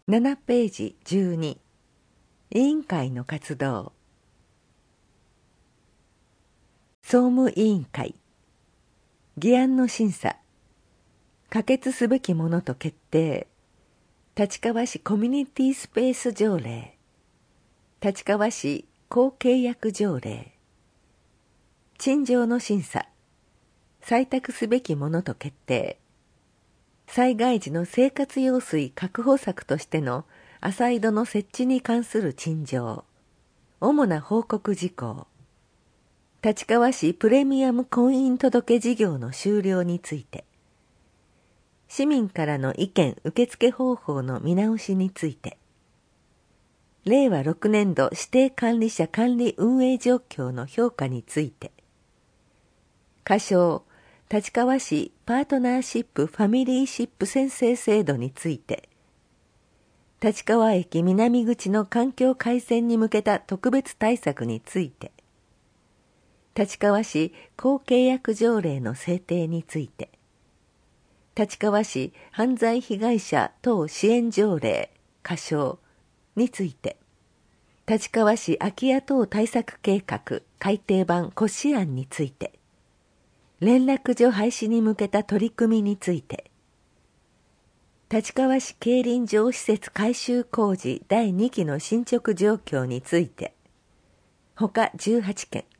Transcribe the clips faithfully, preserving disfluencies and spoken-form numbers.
ななページじゅうに委員会の活動。総務委員会議案の審査、可決すべきものと決定、立川市コミュニティスペース条例、立川市公契約条例、陳情の審査、採択すべきものと決定、災害時の生活用水確保策としての浅井戸の設置に関する陳情、主な報告事項、立川市プレミアム婚姻届事業の終了について、市民からの意見受付方法の見直しについて、れいわろくねんど指定管理者管理運営状況の評価について、仮称立川市パートナーシップファミリーシップ宣誓制度について、立川駅南口の環境改善に向けた特別対策について、立川市公契約条例の制定について、立川市犯罪被害者等支援条例仮称について、立川市空き家等対策計画改訂版骨子案について、連絡所廃止に向けた取り組みについて、立川市競輪場施設改修工事だいにきの進捗状況について、ほかじゅうはちけん。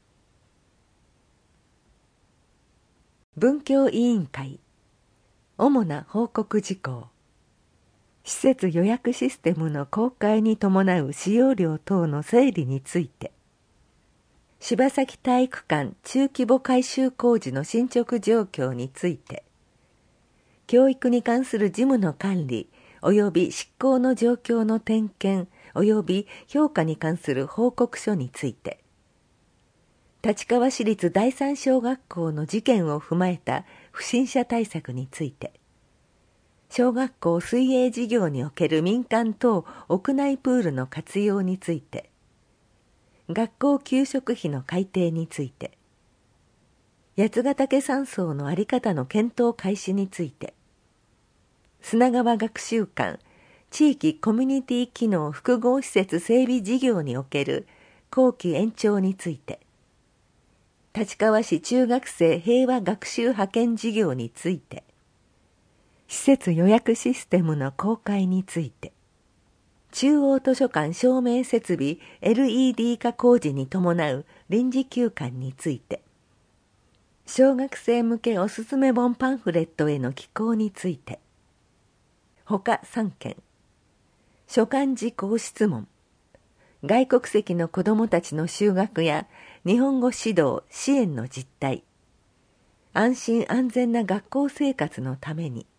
文教委員会主な報告事項、施設予約システムの公開に伴う使用料等の整理について、柴崎体育館中規模改修工事の進捗状況について、教育に関する事務の管理及び執行の状況の点検及び評価に関する報告書について、立川市立第三小学校の事件を踏まえた不審者対策について、小学校水泳事業における民間等屋内プールの活用について、学校給食費の改定について、八ヶ岳山荘の在り方の検討開始について、砂川学習館地域コミュニティ機能複合施設整備事業における後期延長について、立川市中学生平和学習派遣事業について、施設予約システムの公開について、中央図書館照明設備 エルイーディー 化工事に伴う臨時休館について、小学生向けおすすめ本パンフレットへの寄稿について、ほかさんけん。所管事項質問、外国籍の子どもたちの就学や日本語指導支援の実態、安心安全な学校生活のために、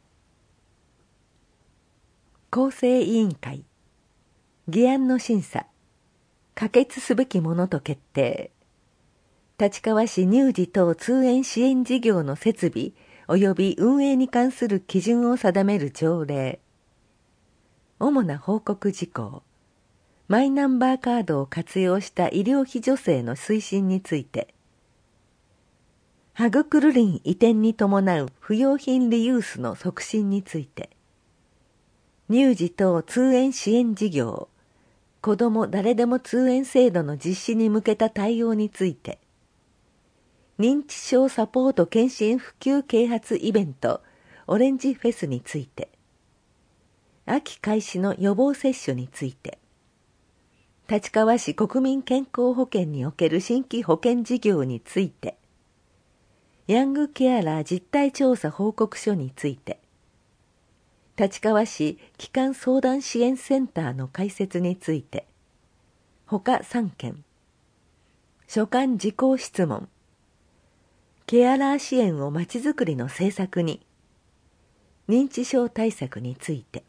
構成委員会議案の審査、可決すべきものと決定、立川市乳児等通園支援事業の設備及び運営に関する基準を定める条例、主な報告事項、マイナンバーカードを活用した医療費助成の推進について、ハグクルリン移転に伴う不用品リユースの促進について、乳児等通園支援事業、子ども誰でも通園制度の実施に向けた対応について、認知症サポート検診普及啓発イベントオレンジフェスについて、秋開始の予防接種について、立川市国民健康保険における新規保険事業について、ヤングケアラー実態調査報告書について、立川市基幹相談支援センターの開設について、ほかさんけん。所管事項質問、ケアラー支援をまちづくりの政策に、認知症対策について、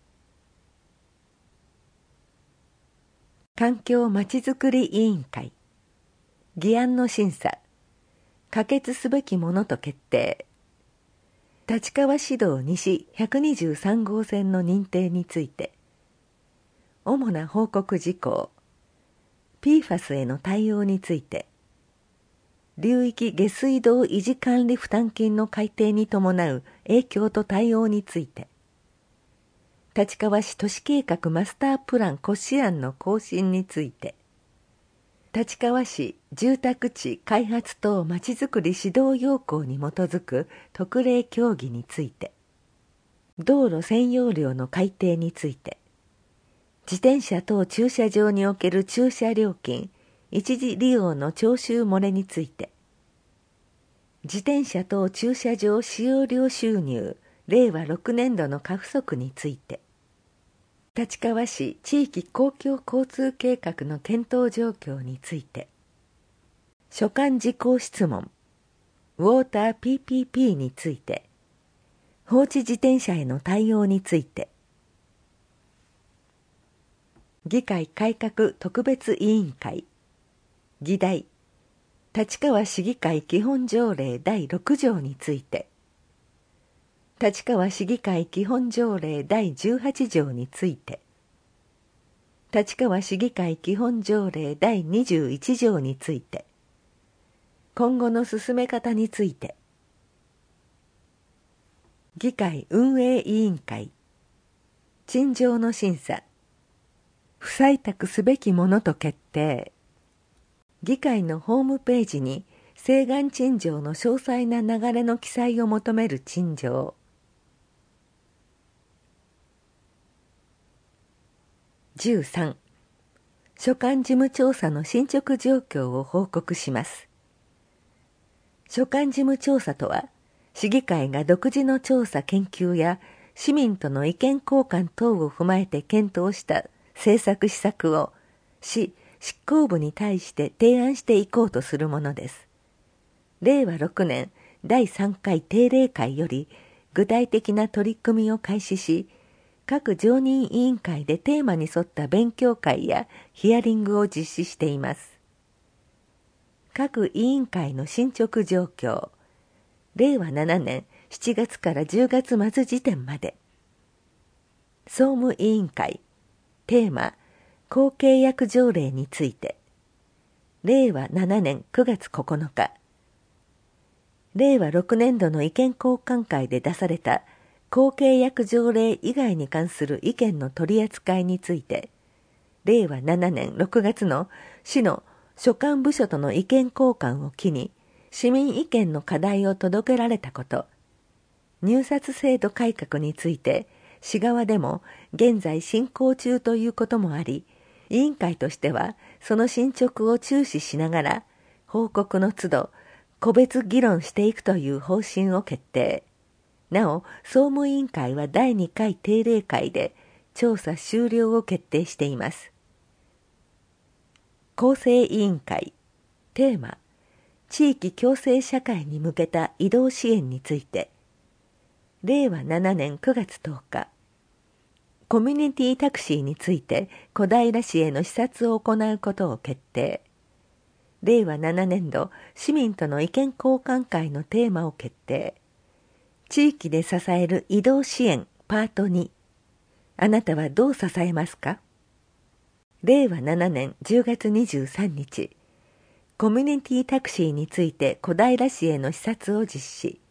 環境まちづくり委員会議案の審査、可決すべきものと決定、立川市道西ひゃくにじゅうさんごうせんの認定について、主な報告事項、ピーファス への対応について、流域下水道維持管理負担金の改定に伴う影響と対応について、 立川市都市計画マスタープラン骨子案の更新について、立川市住宅地開発等まちづくり指導要項に基づく特例協議について、道路占用料の改定について、自転車等駐車場における駐車料金一時利用の徴収漏れについて、自転車等駐車場使用料収入れいわろくねんどの過不足について、立川市地域公共交通計画の検討状況について、所管事項質問ウォーター ピーピーピー について、放置自転車への対応について、議会改革特別委員会議題立川市議会基本条例だいろくじょうについて、立川市議会基本条例だいじゅうはちじょうについて、立川市議会基本条例だいにじゅういちじょうについて、今後の進め方について、議会運営委員会陳情の審査不採択すべきものと決定。議会のホームページに請願陳情の詳細な流れの記載を求める陳情。じゅうさん、所管事務調査の進捗状況を報告します。所管事務調査とは、市議会が独自の調査研究や市民との意見交換等を踏まえて検討した政策施策を市執行部に対して提案していこうとするものです。れいわろくねんだいさんかい定例会より具体的な取り組みを開始し、各常任委員会でテーマに沿った勉強会やヒアリングを実施しています。各委員会の進捗状況、れいわななねんしちがつからじゅうがつまつ時点まで。総務委員会、テーマ、公契約条例について、れいわななねんくがつここのか、れいわろくねんどの意見交換会で出された公契約条例以外に関する意見の取り扱いについて、れいわななねんろくがつの市の所管部署との意見交換を機に、市民意見の課題を届けられたこと、入札制度改革について、市側でも現在進行中ということもあり、委員会としてはその進捗を注視しながら、報告の都度、個別議論していくという方針を決定。なお、総務委員会はだいにかい定例会で調査終了を決定しています。構成委員会、テーマ、地域共生社会に向けた移動支援について、れいわななねんくがつとおか、コミュニティタクシーについて小平市への視察を行うことを決定。れいわななねんど市民との意見交換会のテーマを決定。地域で支える移動支援パートに、あなたはどう支えますか？れいわななねんじゅうがつにじゅうさんにち、コミュニティタクシーについて小平市への視察を実施。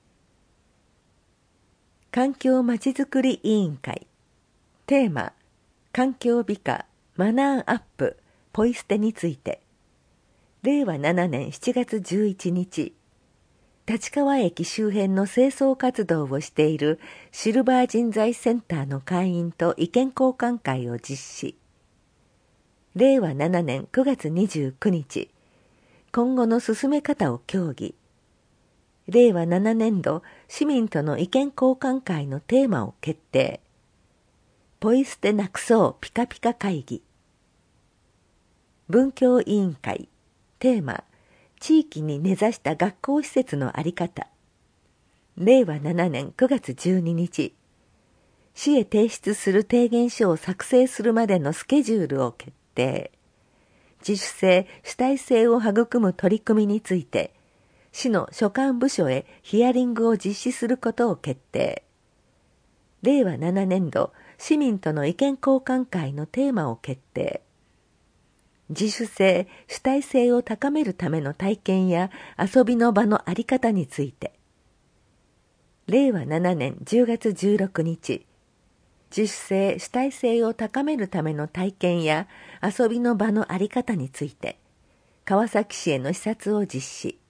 環境まちづくり委員会、テーマ、環境美化、マナーアップ、ポイ捨てについて、れいわななねんしちがつじゅういちにち、立川駅周辺の清掃活動をしているシルバー人材センターの会員と意見交換会を実施。れいわななねんくがつにじゅうくにち、今後の進め方を協議。れいわななねんど市民との意見交換会のテーマを決定。ポイ捨てなくそうピカピカ会議。文教委員会、テーマ、地域に根ざした学校施設の在り方。れいわななねんくがつじゅうににち、市へ提出する提言書を作成するまでのスケジュールを決定。自主性、主体性を育む取り組みについて、市の所管部署へヒアリングを実施することを決定。れいわななねんど市民との意見交換会のテーマを決定。自主性、主体性を高めるための体験や遊びの場の在り方について。れいわななねんじゅうがつじゅうろくにち、 自主性・主体性を高めるための体験や遊びの場のあり方について、川崎市への視察を実施。